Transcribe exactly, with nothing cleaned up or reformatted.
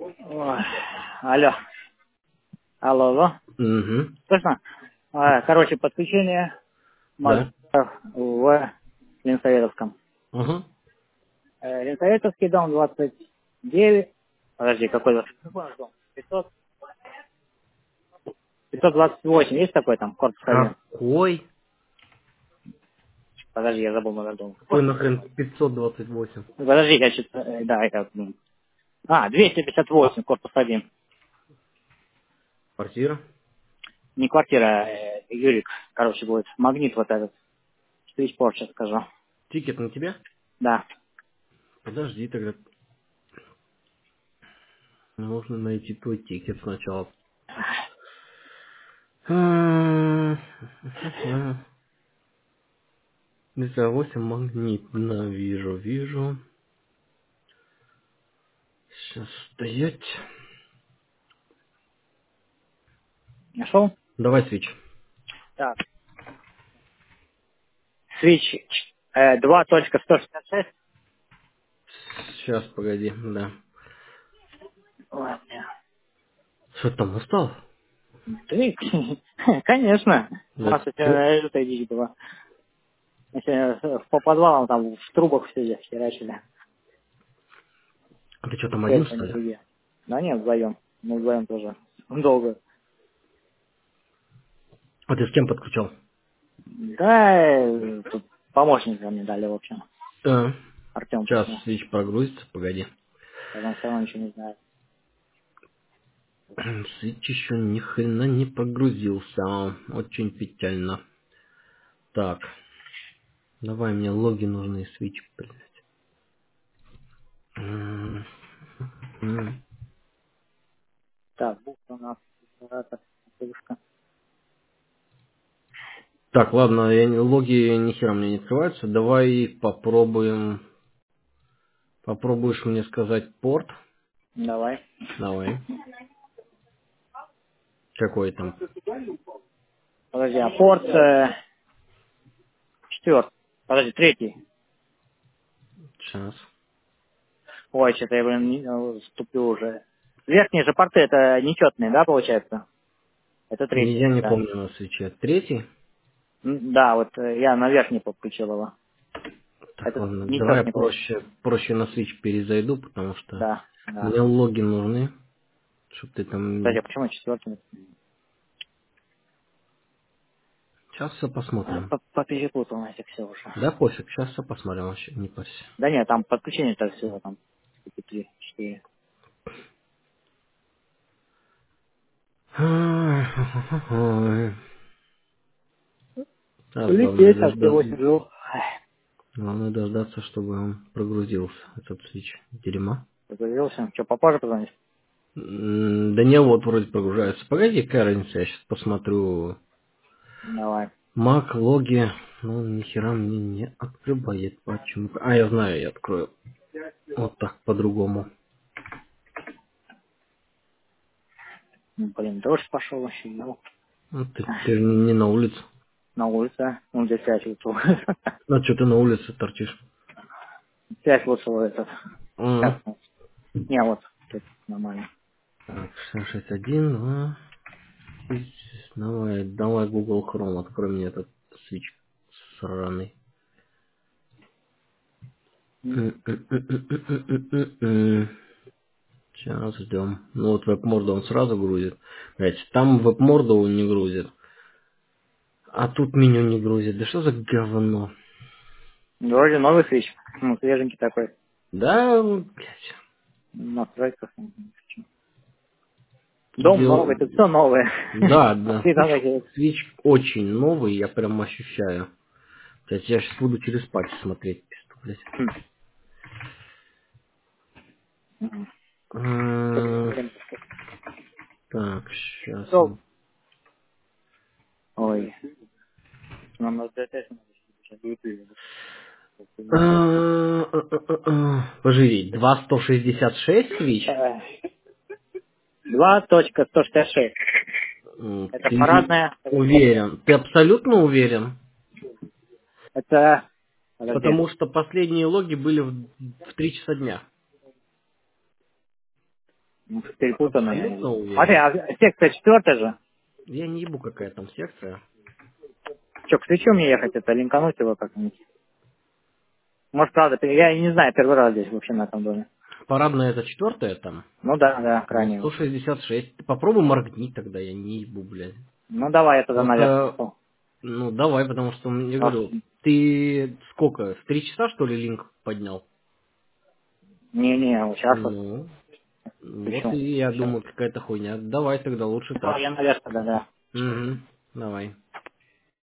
Ой, алло. Алло, алло. Угу. Слышно? А, Короче, подключение Да. магазинов в Ленсоветовском. Угу. Э, Ленсоветовский дом двадцать девять. Подожди, какой двадцать? Какой у нас дом? пятьсот, пятьсот двадцать восемь. Есть такой там, корпус один? Какой? Подожди, я забыл номер дома. Какой нахрен пятьсот двадцать восемь? Подожди, я что-то... э, Да, это... м. А, двести пятьдесят восемь, корпус один. Квартира? Не квартира, э, Юрик. Короче, будет магнит вот этот. Свечпорт, сейчас скажу. Тикет на тебя? Да. Подожди тогда. Нужно найти твой тикет сначала. двести восемь магнитно. Вижу, вижу. Сейчас стоять. Нашел? Давай свич. Так. Switch э, два точка сто шестьдесят шесть. Сейчас, погоди, да. Ладно. Что там, устал? Ты? Конечно. У Да. нас Ты, сегодня лютая дичь была. Мы сегодня по подвалам там в трубах все херачили. ты что Ни там свет, один, ни что ли? другие. Да нет, вдвоем. Мы вдвоем тоже. Долго. А ты с кем подключал? Да, э, тут помощника мне дали, в общем. Да. Артем Сейчас пришел. свич прогрузится, погоди. Он все равно ничего не знает. Свич еще ни хрена не прогрузился. Очень печально. Так, давай, мне логи нужны, свич, блядь. М, м. Так, буква у нас. Оператор, девушка. Так, ладно, я, не- логи ни хера мне не открываются. Давай попробуем. Попробуешь мне сказать порт? Давай. Давай. Какой там? Подожди, а порт э, четвертый. Подожди, третий. Сейчас. Ой, что-то я, блин, не- э, ступлю уже. Верхние же порты это нечетные, да, получается? Это третий, Я не да. помню на свече. Третий? М, Да, вот э, я на верхний подключил его. Так, Это ладно, давай я нечетный получается. проще, проще на свич перезайду, потому что Да, да. мне логи нужны, чтобы ты Кстати, там... а почему четвертый? Сейчас все посмотрим. Поперепутал нафиг все уже. Да пофиг, сейчас все посмотрим вообще, не парься. Да нет, там подключение-то всего там три, четыре. Ой. Сейчас главное Лететь, а все дождаться. восемь жил. Главное дождаться, чтобы он прогрузился, этот свич. Дерьма. Загрузился. Что, попозже позвонишь? М, Да не, вот вроде прогружается. Погоди, какая разница, я сейчас посмотрю. Давай. Мак, логи, ну нихера мне не открывает. Почему? А, я знаю, я открою. Вот так, по-другому. Ну, блин, дождь пошел вообще. Ну, Ну, ты, ты же не на улице. на улице. Он здесь связь лучше. А что ты на улице торчишь? Связь лучше вот этот. Сейчас. Ага. Не, вот. Тут нормально. Так, шестьдесят шесть один, два. Давай, давай Google Chrome, открой мне этот свич сраный. Сейчас ждем. Ну вот веб-морду он сразу грузит. Блять, там веб-морду он не грузит. А тут меню не грузит. Да что за говно? Вроде новый свич. Ну, свеженький такой. Да, блять. Настройка. Дом Дел... новый, тут все новое. Да, да. Всегда Свич, такие. свич очень новый, я прям ощущаю. Блять, я сейчас буду через патч смотреть. пизду, блядь. Хм. Мгм. М, Так, сейчас. Сол. Ой, нам надо ДТС надо сейчас выпили. Пожири, два сто шестьдесят шесть свич? два точка сто шестьдесят шесть. М, Это Ты парадная. уверен? Ты абсолютно уверен? Это... Подожди. Потому что последние логи были в, в три часа дня. Ну, перепутано я. Абсолютно Смотри, уверен. а секция четвертая же. Я не ебу, какая там секция. Че, к свечу мне ехать, это линкануть его как-нибудь? Может, правда, я и не знаю, первый раз здесь вообще на этом доме. Парадная это четвертая там. Ну да, да, Ну, крайне. сто шестьдесят шесть. Попробуй моргни тогда, я не ебу, блядь. Ну давай я тогда наверх. Просто, ну давай, потому что, я Ах, говорю, ты сколько, в три часа что ли линк поднял? не-не, вот сейчас вот Ну, вот свечу. и я Сейчас. думаю, какая-то хуйня. Давай тогда лучше Ну, так. я наверх тогда, да. Угу, давай.